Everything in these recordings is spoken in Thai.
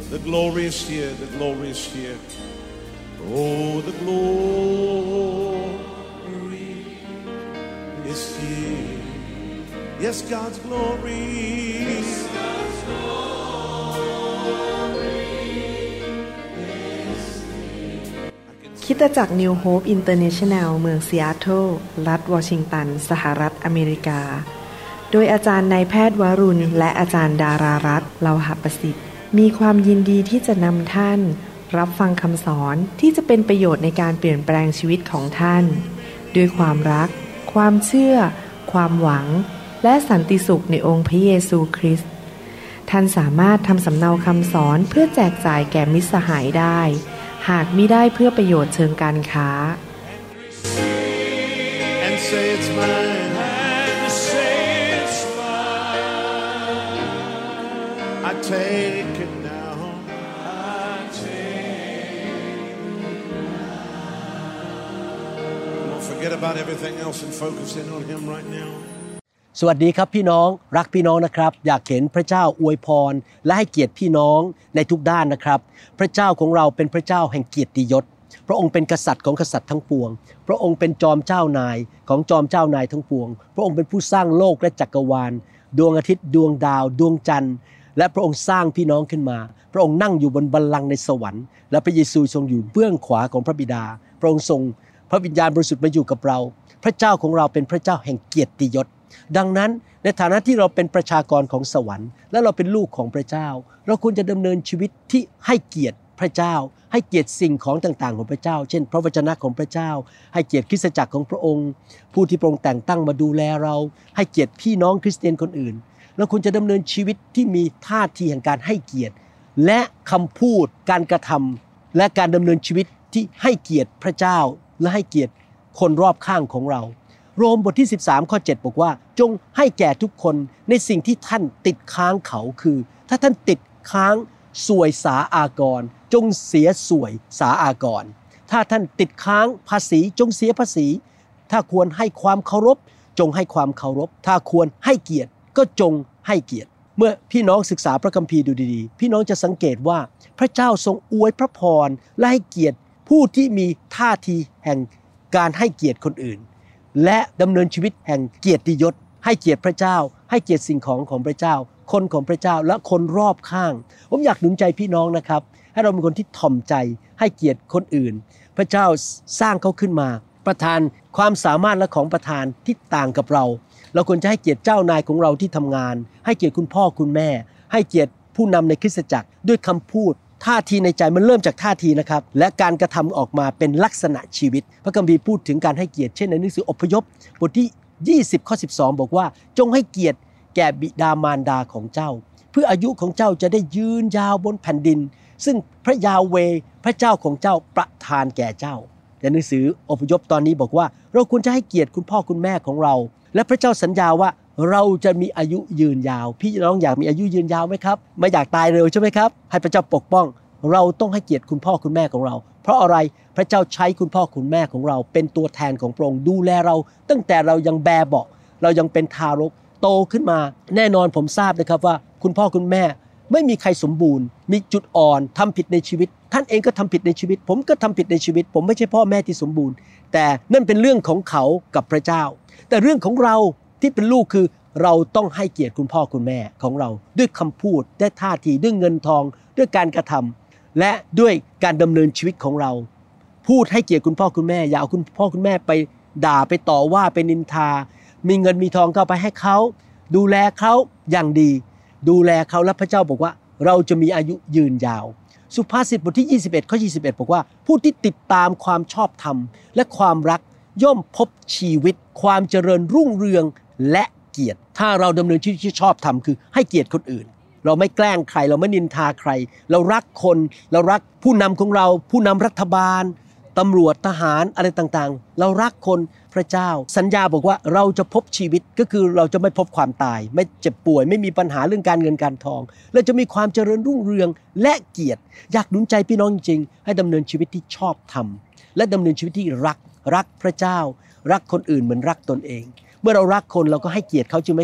The glory is here. The glory is here. Oh, the glory is here. Yes, God's glory. Yes, God's glory is here. คริสตจักร New Hope International เมืองซีแอตเทิลรัฐวอชิงตันสหรัฐอเมริกาโดยอาจารย์นายแพทย์วรุณและอาจารย์ดารารัตน์เลาหประสิทธิ์มีความยินดีที่จะนำท่านรับฟังคำสอนที่จะเป็นประโยชน์ในการเปลี่ยนแปลงชีวิตของท่านด้วยความรักความเชื่อความหวังและสันติสุขในองค์พระเยซูคริสต์ท่านสามารถทำสำเนาคำสอนเพื่อแจกจ่ายแก่มิตรสหายได้หากมิได้เพื่อประโยชน์เชิงการค้า And say it's mine. And say it's mine. I take it now. I take it now. Don't forget about everything else and focus in on Him right now. สวัสดีครับพี่น้องรักพี่น้องนะครับอยากเห็นพระเจ้าอวยพรและให้เกียรติพี่น้องในทุกด้านนะครับพระเจ้าของเราเป็นพระเจ้าแห่งเกียรติยศพระองค์เป็นกษัตริย์ของกษัตริย์ทั้งปวงพระองค์เป็นจอมเจ้านายของจอมเจ้านายทั้งปวงพระองค์เป็นผู้สร้างโลกและจักรวาลดวงอาทิตย์ดวงดาวดวงจันทร์และพระองค์สร้างพี่น้องขึ้นมาพระองค์นั่งอยู่บนบัลลังก์ในสวรรค์และพระเยซูทรงอยู่เบื้องขวาของพระบิดาพระองค์ทรงพระวิญญาณบริสุทธิ์มาอยู่กับเราพระเจ้าของเราเป็นพระเจ้าแห่งเกียรติยศดังนั้นในฐานะที่เราเป็นประชากรของสวรรค์และเราเป็นลูกของพระเจ้าเราควรจะดำเนินชีวิตที่ให้เกียรติพระเจ้าให้เกียรติสิ่งของต่างๆของพระเจ้าเช่นพระวจนะของพระเจ้าให้เกียรติคริสตจักรของพระองค์ผู้ที่พระองค์แต่งตั้งมาดูแลเราให้เกียรติพี่น้องคริสเตียนคนอื่นเราควรจะดำเนินชีวิตที่มีท่าทีแห่งการให้เกียรติและคำพูดการกระทำและการดำเนินชีวิตที่ให้เกียรติพระเจ้าและให้เกียรติคนรอบข้างของเราโรมบทที่13ข้อ7บอกว่าจงให้แก่ทุกคนในสิ่งที่ท่านติดค้างเขาคือถ้าท่านติดค้างสวยสาอากรจงเสียสวยสาอากรถ้าท่านติดค้างภาษีจงเสียภาษีถ้าควรให้ความเคารพจงให้ความเคารพถ้าควรให้เกียรติก็จงให้เกียรติเมื่อพี่น้องศึกษาพระคัมภีร์ดูดีๆพี่น้องจะสังเกตว่าพระเจ้าทรงอวยพระพรและให้เกียรติผู้ที่มีท่าทีแห่งการให้เกียรติคนอื่นและดำเนินชีวิตแห่งเกียรติยศให้เกียรติพระเจ้าให้เกียรติสิ่งของของพระเจ้าคนของพระเจ้าและคนรอบข้างผมอยากหนุนใจพี่น้องนะครับให้เราเป็นคนที่ถ่อมใจให้เกียรติคนอื่นพระเจ้าสร้างเขาขึ้นมาประทานความสามารถและของประทานที่ต่างกับเราควรจะให้เกียรติเจ้านายของเราที่ทำงานให้เกียรติคุณพ่อคุณแม่ให้เกียรติผู้นำในคริสตจักรด้วยคำพูดท่าทีในใจมันเริ่มจากท่าทีนะครับและการกระทำออกมาเป็นลักษณะชีวิตพระคัมภีร์พูดถึงการให้เกียรติเช่นในหนังสืออพยพบทที่20ข้อ12บอกว่าจงให้เกียรติแก่บิดามารดาของเจ้าเพื่ออายุของเจ้าจะได้ยืนยาวบนแผ่นดินซึ่งพระยาเวห์พระเจ้าของเจ้าประทานแก่เจ้าในหนังสืออพยพตอนนี้บอกว่าเราควรจะให้เกียรติคุณพ่อคุณแม่ของเราและพระเจ้าสัญญาว่าเราจะมีอายุยืนยาวพี่น้องอยากมีอายุยืนยาวไหมครับไม่อยากตายเร็วใช่ไหมครับให้พระเจ้าปกป้องเราต้องให้เกียรติคุณพ่อคุณแม่ของเราเพราะอะไรพระเจ้าใช้คุณพ่อคุณแม่ของเราเป็นตัวแทนของพระองค์ดูแลเราตั้งแต่เรายังแบเบาะเรายังเป็นทารกโตขึ้นมาแน่นอนผมทราบนะครับว่าคุณพ่อคุณแม่ไม่มีใครสมบูรณ์มีจุดอ่อนทำผิดในชีวิตท่านเองก็ทำผิดในชีวิตผมก็ทำผิดในชีวิตผมไม่ใช่พ่อแม่ที่สมบูรณ์แต่นั่นเป็นเรื่องของเขากับพระเจ้าแต่เรื่องของเราที่เป็นลูกคือเราต้องให้เกียรติคุณพ่อคุณแม่ของเราด้วยคำพูดด้วยท่าทีด้วยเงินทองด้วยการกระทำและด้วยการดำเนินชีวิตของเราพูดให้เกียรติคุณพ่อคุณแม่อย่าเอาคุณพ่อคุณแม่ไปด่าไปต่อว่าไปนินทามีเงินมีทองก็ไปให้เขาดูแลเขาอย่างดีดูแลเขาและพระเจ้าบอกว่าเราจะมีอายุยืนยาวสุภาษิตบทที่21ข้อ21บอกว่าผู้ที่ติดตามความชอบธรรมและความรักย่อมพบชีวิตความเจริญรุ่งเรืองและเกียรติถ้าเราดำเนินชีวิตที่ชอบธรรมคือให้เกียรติคนอื่นเราไม่แกล้งใครเราไม่นินทาใครเรารักคนเรารักผู้นำของเราผู้นำรัฐบาลตำรวจทหารอะไรต่างๆเรารักคนพระเจ้าสัญญาบอกว่าเราจะพบชีวิตก็คือเราจะไม่พบความตายไม่เจ็บป่วยไม่มีปัญหาเรื่องการเงินการทองเราจะมีความเจริญรุ่งเรืองและเกียรติอยากหนุนใจพี่น้องจริงๆให้ดำเนินชีวิตที่ชอบธรรมและดำเนินชีวิตที่รักพระเจ้ารักคนอื่นเหมือนรักตนเองเมื่อเรารักคนเราก็ให้เกียรติเขาจริงไหมครับ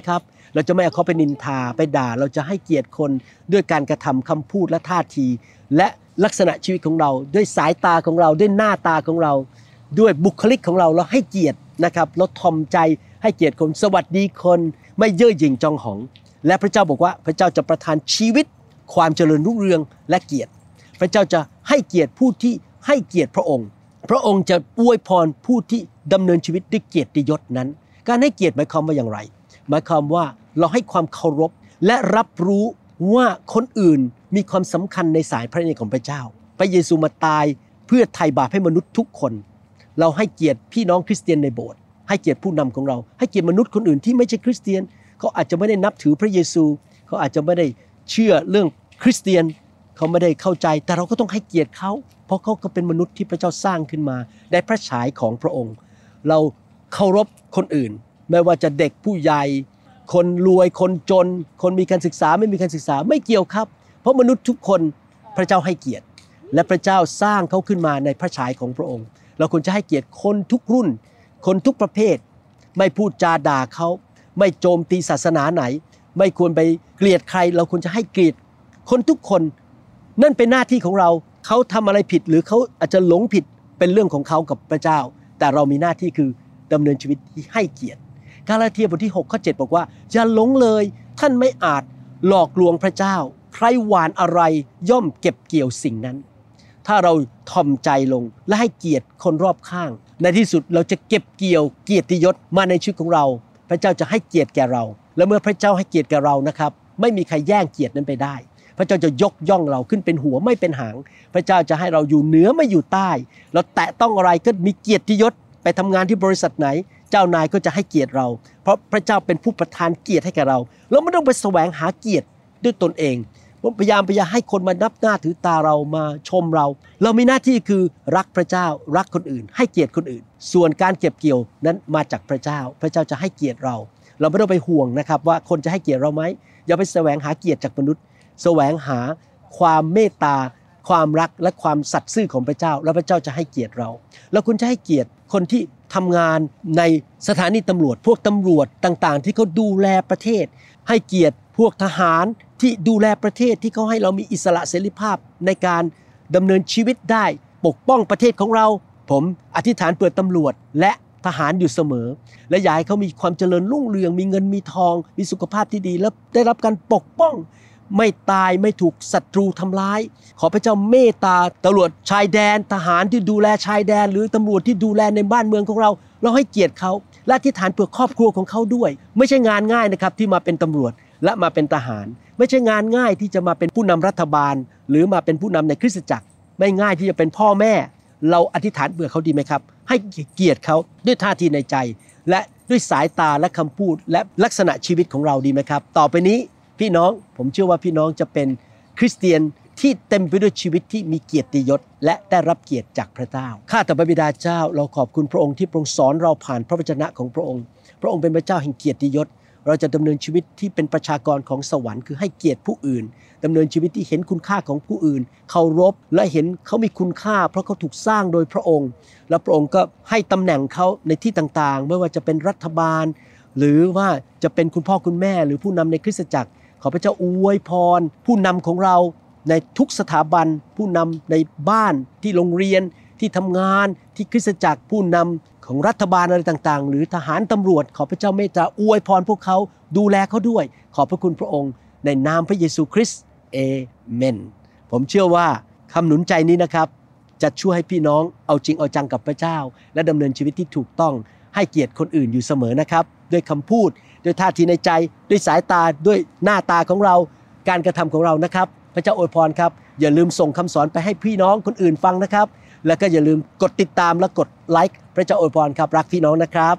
เราจะไม่เอาเขาไปนินทาไปด่าเราจะให้เกียรติคนด้วยการกระทำคำพูดและท่าทีและลักษณะชีวิตของเราด้วยสายตาของเราด้วยหน้าตาของเราด้วยบุคลิกของเราเราให้เกียรตินะครับเราถ่อมใจให้เกียรติคนสวัสดีคนไม่เย่อหยิ่งจองหองและพระเจ้าบอกว่าพระเจ้าจะประทานชีวิตความเจริญรุ่งเรืองและเกียรติพระเจ้าจะให้เกียรติผู้ที่ให้เกียรติพระองค์พระองค์จะอวยพรผู้ที่ดำเนินชีวิตด้วยเกียรติยศนั้นการให้เกียรติหมายความว่าอย่างไรหมายความว่าเราให้ความเคารพและรับรู้ว่าคนอื่นมีความสำคัญในสายพระเนตรของพระเจ้าพระเยซูมาตายเพื่อไถ่บาปให้มนุษย์ทุกคนเราให้เกียรติพี่น้องคริสเตียนในโบสถ์ให้เกียรติผู้นำของเราให้เกียรติมนุษย์คนอื่นที่ไม่ใช่คริสเตียนเขาอาจจะไม่ได้นับถือพระเยซูเขาอาจจะไม่ได้เชื่อเรื่องคริสเตียนเขาไม่ได้เข้าใจแต่เราก็ต้องให้เกียรติเขาเพราะเขาก็เป็นมนุษย์ที่พระเจ้าสร้างขึ้นมาได้พระฉายของพระองค์เราเคารพคนอื่นไม่ว่าจะเด็กผู้ใหญ่คนรวยคนจนคนมีการศึกษาไม่มีการศึกษาไม่เกี่ยวครับเพราะมนุษย์ทุกคนพระเจ้าให้เกียรติและพระเจ้าสร้างเขาขึ้นมาในพระฉายของพระองค์เราควรจะให้เกียรติคนทุกรุ่นคนทุกประเภทไม่พูดจาด่าเขาไม่โจมตีศาสนาไหนไม่ควรไปเกลียดใครเราควรจะให้เกียรติคนทุกคนนั่นเป็นหน้าที่ของเราเขาทำอะไรผิดหรือเขาอาจจะหลงผิดเป็นเรื่องของเขากับพระเจ้าแต่เรามีหน้าที่คือดำเนินชีวิตที่ให้เกียรติกาลาเทียบทที่6ข้อ7บอกว่าอย่าหลงเลยท่านไม่อาจหลอกลวงพระเจ้าใครหว่านอะไรย่อมเก็บเกี่ยวสิ่งนั้นถ้าเราถ่อมใจลงและให้เกียรติคนรอบข้างในที่สุดเราจะเก็บเกี่ยวเกียรติยศมาในชีวิตของเราพระเจ้าจะให้เกียรติแก่เราและเมื่อพระเจ้าให้เกียรติแก่เรานะครับไม่มีใครแย่งเกียรตินั้นไปได้พระเจ้าจะยกย่องเราขึ้นเป็นหัวไม่เป็นหางพระเจ้าจะให้เราอยู่เหนือไม่อยู่ใต้เราแตะต้องอะไรก็มีเกียรติยศไปทำงานที่บริษัทไหนเจ้านายก็จะให้เกียรติเราเพราะพระเจ้าเป็นผู้ประทานเกียรติให้แก่เราเราไม่ต้องไปแสวงหาเกียรติด้วยตนเองพยายามให้คนมานับหน้าถือตาเรามาชมเราเรามีหน้าที่คือรักพระเจ้ารักคนอื่นให้เกียรติคนอื่นส่วนการเก็บเกี่ยวนั้นมาจากพระเจ้าพระเจ้าจะให้เกียรติเราเราไม่ต้องไปห่วงนะครับว่าคนจะให้เกียรติเราไหมอย่าไปแสวงหาเกียรติจากมนุษย์แสวงหาความเมตตาความรักและความสัตย์ซื่อของพระเจ้าแล้วพระเจ้าจะให้เกียรติเราแล้วคุณจะให้เกียรติคนที่ทำงานในสถานีตำรวจพวกตำรวจต่างๆที่เขาดูแลประเทศให้เกียรติพวกทหารที่ดูแลประเทศที่เขาให้เรามีอิสระเสรีภาพในการดำเนินชีวิตได้ปกป้องประเทศของเราผมอธิษฐานเปิดตำรวจและทหารอยู่เสมอและอยากให้เขามีความเจริญรุ่งเรืองมีเงินมีทองมีสุขภาพที่ดีและได้รับการปกป้องไม่ตายไม่ถูกศัตรูทำร้ายขอพระเจ้าเมตตาตำรวจชายแดนทหารที่ดูแลชายแดนหรือตำรวจที่ดูแลในบ้านเมืองของเราเราให้เกียรติเขาและอธิษฐานเพื่อครอบครัวของเขาด้วยไม่ใช่งานง่ายนะครับที่มาเป็นตำรวจและมาเป็นทหารไม่ใช่งานง่ายที่จะมาเป็นผู้นำรัฐบาลหรือมาเป็นผู้นำในคริสตจักรไม่ง่ายที่จะเป็นพ่อแม่เราอธิษฐานเพื่อเขาดีไหมครับให้เกียรติเขาด้วยท่าทีในใจและด้วยสายตาและคำพูดและลักษณะชีวิตของเราดีไหมครับต่อไปนี้พี่น้องผมเชื่อว่าพี่น้องจะเป็นคริสเตียนที่เต็มไปด้วยชีวิตที่มีเกียรติยศและได้รับเกียรติจากพระเจ้าข้าแต่พระบิดาเจ้าเราขอบคุณพระองค์ที่ทรงสอนเราผ่านพระวจนะของพระองค์พระองค์เป็นพระเจ้าแห่งเกียรติยศเราจะดำเนินชีวิตที่เป็นประชากรของสวรรค์คือให้เกียรติผู้อื่นดำเนินชีวิตที่เห็นคุณค่าของผู้อื่นเคารพและเห็นเขามีคุณค่าเพราะเขาถูกสร้างโดยพระองค์และพระองค์ก็ให้ตำแหน่งเขาในที่ต่างๆไม่ว่าจะเป็นรัฐบาลหรือว่าจะเป็นคุณพ่อคุณแม่หรือผู้นำในคริสตจักรขอพระเจ้าอวยพรผู้นำของเราในทุกสถาบันผู้นำในบ้านที่โรงเรียนที่ทำงานที่คริสตจักรผู้นำของรัฐบาลอะไรต่างๆหรือทหารตำรวจขอพระเจ้าเมตตาอวยพรพวกเขาดูแลเขาด้วยขอบพระคุณพระองค์ในนามพระเยซูคริสต์เอเมนผมเชื่อว่าคำหนุนใจนี้นะครับจะช่วยให้พี่น้องเอาจริงเอาจังกับพระเจ้าและดำเนินชีวิตที่ถูกต้องให้เกียรติคนอื่นอยู่เสมอนะครับด้วยคำพูดด้วยท่าทีในใจด้วยสายตาด้วยหน้าตาของเราการกระทำของเรานะครับพระเจ้าอวยพรครับอย่าลืมส่งคำสอนไปให้พี่น้องคนอื่นฟังนะครับแล้วก็อย่าลืมกดติดตามและกดไลค์พระเจ้าอวยพรครับรักพี่น้องนะครับ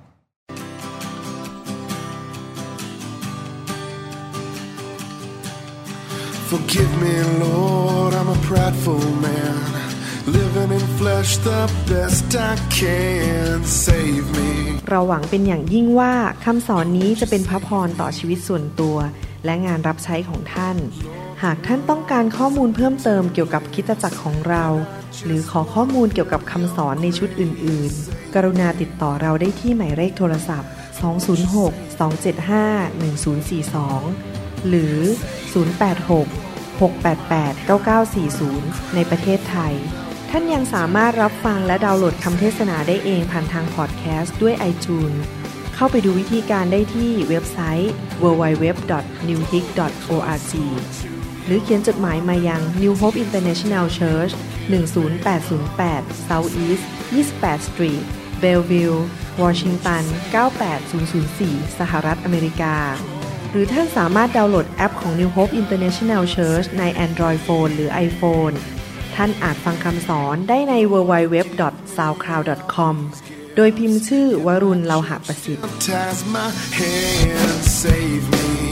Forgive me, Lord, I'm a prideful man, living in flesh the best I can. Save me. เราหวังเป็นอย่างยิ่งว่าคำสอนนี้จะเป็นพระพรต่อชีวิตส่วนตัวและงานรับใช้ของท่านหากท่านต้องการข้อมูลเพิ่มเติมเกี่ยวกับคริสตจักรของเราหรือขอข้อมูลเกี่ยวกับคำสอนในชุดอื่นๆกรุณาติดต่อเราได้ที่หมายเลขโทรศัพท์ 206-275-1042 หรือ086-688-9940 ในประเทศไทยท่านยังสามารถรับฟังและดาวน์โหลดคำเทศนาได้เองผ่านทางพอดแคสต์ด้วย iTunes เข้าไปดูวิธีการได้ที่เว็บไซต์ www.newhope.org หรือเขียนจดหมายมายัง New Hope International Church 10808 South East 28 Street Bellevue Washington 98004 สหรัฐอเมริกาหรือท่านสามารถดาวน์โหลดแอปของ New Hope International Church ใน Android Phone หรือ iPhone ท่านอาจฟังคำสอนได้ใน www.soundcloud.com โดยพิมพ์ชื่อวรุณ เลาหะประสิทธิ์